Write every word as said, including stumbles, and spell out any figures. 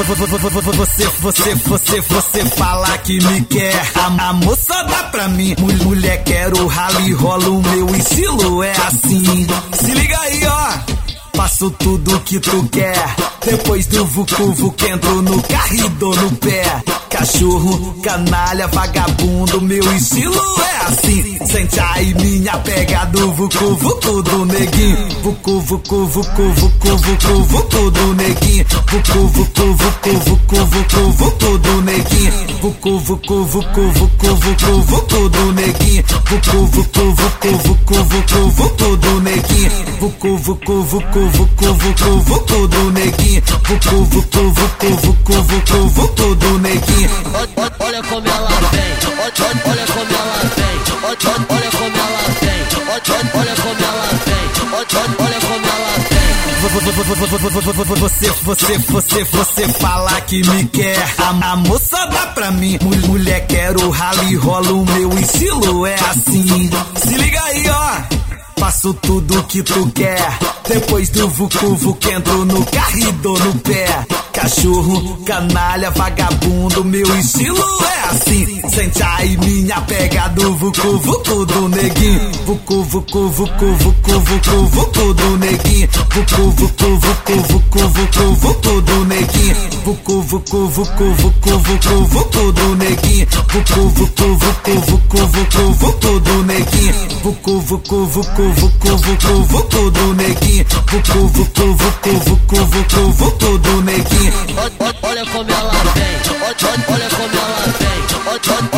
Você, você, você, você fala que me quer. A, a moça dá pra mim. Mulher, quero rally, rola, o meu estilo é assim. Se liga aí, ó. Faço tudo que tu quer. Depois do vucu vucu entro no carro e dou no pé. Cachorro, canalha, vagabundo, meu estilo é assim. Sente aí minha pega do vucu vucu do neguinho. Vucu vucu vucu vucu vucu vucu do neguinho. Vucu vucu vucu vucu vucu vucu do neguinho. Vucu vucu vucu vucu vucu vucu do neguinho. Vucu vucu vucu vucu vucu vucu do neguinho. Vucu vucu vucu vucu vucu vucu do neguinho. Vucu vucu vucu vucu vucu vucu do neguinho. Olha como ela vem, olha como ela vem, olha como ela vem, olha como ela vem, olha como ela vem. Você, você, você, você fala que me quer. A, a moça dá pra mim. Mulher, quero rally, rola, o meu estilo é assim. Se liga aí, ó. Faço tudo que tu quer. Depois do vucu vucu entro no carro e dou no pé. Cachorro, canalha, vagabundo, meu estilo é assim. Sente aí minha pega do vucu vucu do neguinho. Vucu vucu vucu vucu vucu vucu do neguinho. Vucu vucu vucu vucu vucu vucu do neguinho. Vucu vucu vucu vucu vucu vucu do neguinho. Vucu vucu vucu vucu vucu vucu do neguinho. Vucu vucu vucu vucu vucu vucu do neguinho. Vucu vucu vucu vucu vucu vucu do neguinho. Olha como ela vem, olha como ela vem,